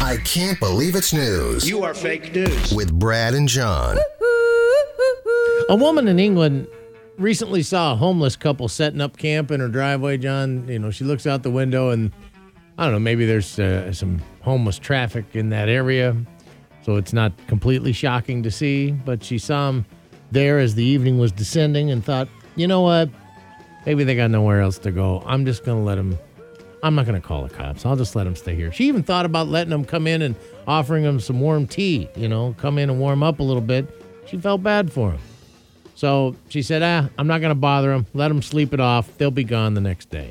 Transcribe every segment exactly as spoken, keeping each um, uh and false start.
I Can't Believe It's News. You are fake news. With Brad and John. A woman in England recently saw a homeless couple setting up camp in her driveway, John. You know, she looks out the window and, I don't know, maybe there's uh, some homeless traffic in that area, so it's not completely shocking to see. But she saw them there as the evening was descending and thought, you know what? Maybe they got nowhere else to go. I'm just going to let them, I'm not going to call the cops. I'll just let them stay here. She even thought about letting them come in and offering them some warm tea, you know, come in and warm up a little bit. She felt bad for them. So she said, ah, I'm not going to bother them. Let them sleep it off. They'll be gone the next day.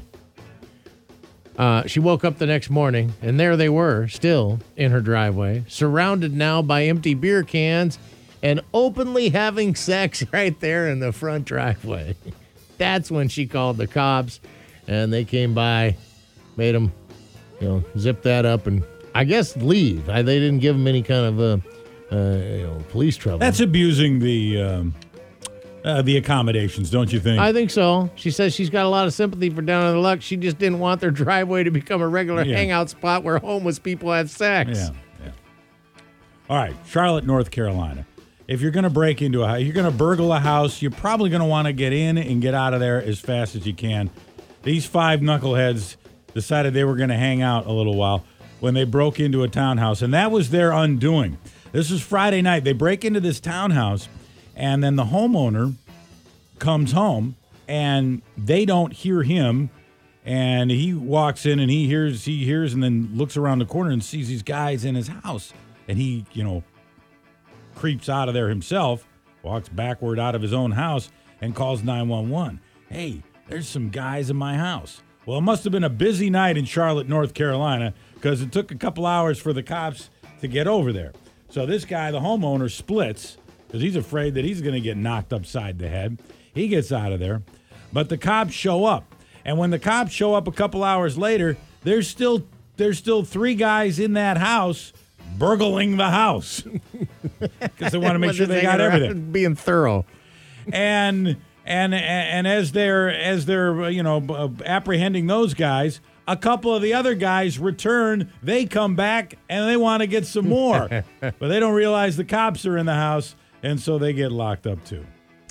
Uh, she woke up the next morning, and there they were, still in her driveway, surrounded now by empty beer cans and openly having sex right there in the front driveway. That's when she called the cops, and they came by, made them, you know, zip that up and, I guess, leave. I, they didn't give them any kind of, uh, uh, you know, police trouble. That's abusing the... Um Uh, the accommodations, don't you think? I think so. She says she's got a lot of sympathy for down on the luck. She just didn't want their driveway to become a regular yeah. hangout spot where homeless people have sex. Yeah, yeah. All right, Charlotte, North Carolina. If you're going to break into a house, you're going to burgle a house, you're probably going to want to get in and get out of there as fast as you can. These five knuckleheads decided they were going to hang out a little while when they broke into a townhouse, and that was their undoing. This was Friday night. They break into this townhouse, and then the homeowner comes home, and they don't hear him, and he walks in, and he hears, he hears, and then looks around the corner and sees these guys in his house, and he, you know, creeps out of there himself, walks backward out of his own house, and calls nine one one. Hey, there's some guys in my house. Well, it must have been a busy night in Charlotte, North Carolina, because it took a couple hours for the cops to get over there. So this guy, the homeowner, splits, because he's afraid that he's going to get knocked upside the head. He gets out of there. But the cops show up. And when the cops show up a couple hours later, there's still there's still three guys in that house burgling the house. Because they want to make sure they got everything. Being thorough. And and and as they're as they're you know apprehending those guys, a couple of the other guys return. They come back and they want to get some more. But they don't realize the cops are in the house. And so they get locked up, too.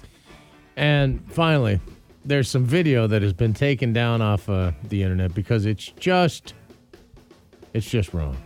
And finally, there's some video that has been taken down off uh, the internet because it's just, it's just wrong.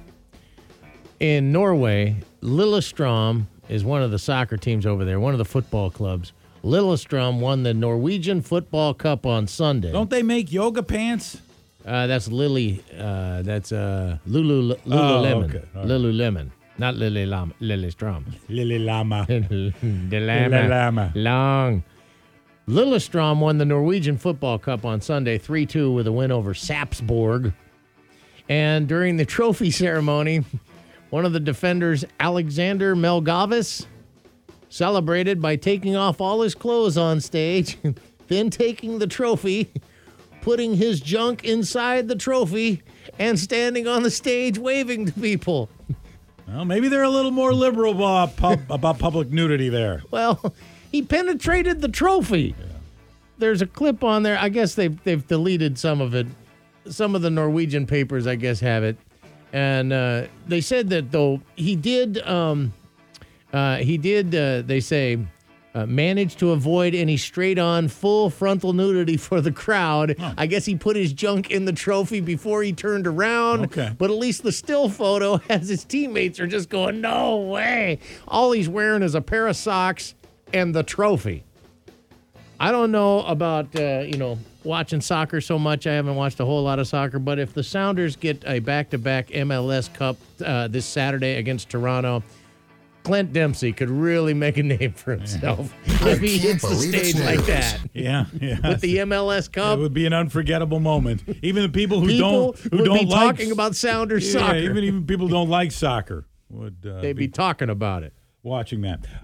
In Norway, Lillestrøm is one of the soccer teams over there, one of the football clubs. Lillestrøm won the Norwegian Football Cup on Sunday. Don't they make yoga pants? Uh, that's Lily, uh, that's uh, Lulu, Lululemon. Oh, okay. Right. Lululemon. Not Lily Lama, Lily Strom. Lily Lama. the llama. Lily Lama. Long. Lillestrøm won the Norwegian Football Cup on Sunday three two with a win over Sapsborg. And during the trophy ceremony, one of the defenders, Alexander Melgavis, celebrated by taking off all his clothes on stage, then taking the trophy, putting his junk inside the trophy, and standing on the stage waving to people. Well, maybe they're a little more liberal about, pub, about public nudity there. Well, he penetrated the trophy. Yeah. There's a clip on there. I guess they've, they've deleted some of it. Some of the Norwegian papers, I guess, have it. And uh, they said that, though, he did, um, uh, he did, uh, they say, uh, manage to avoid any straight-on full frontal nudity for the crowd. Huh. I guess he put his junk in the trophy before he turned around. Okay. But at least the still photo has his teammates are just going, no way. All he's wearing is a pair of socks and the trophy. I don't know about, uh, you know, watching soccer so much. I haven't watched a whole lot of soccer. But if the Sounders get a back-to-back M L S Cup uh, this Saturday against Toronto, Clint Dempsey could really make a name for himself I if he hits the believe it's stage like news. that. Yeah, yeah. With the M L S Cup. It would be an unforgettable moment. Even the people who people don't who would don't be like talking about Sounders yeah, soccer. Even even people who don't like soccer would uh, They'd be, be talking about it. watching that.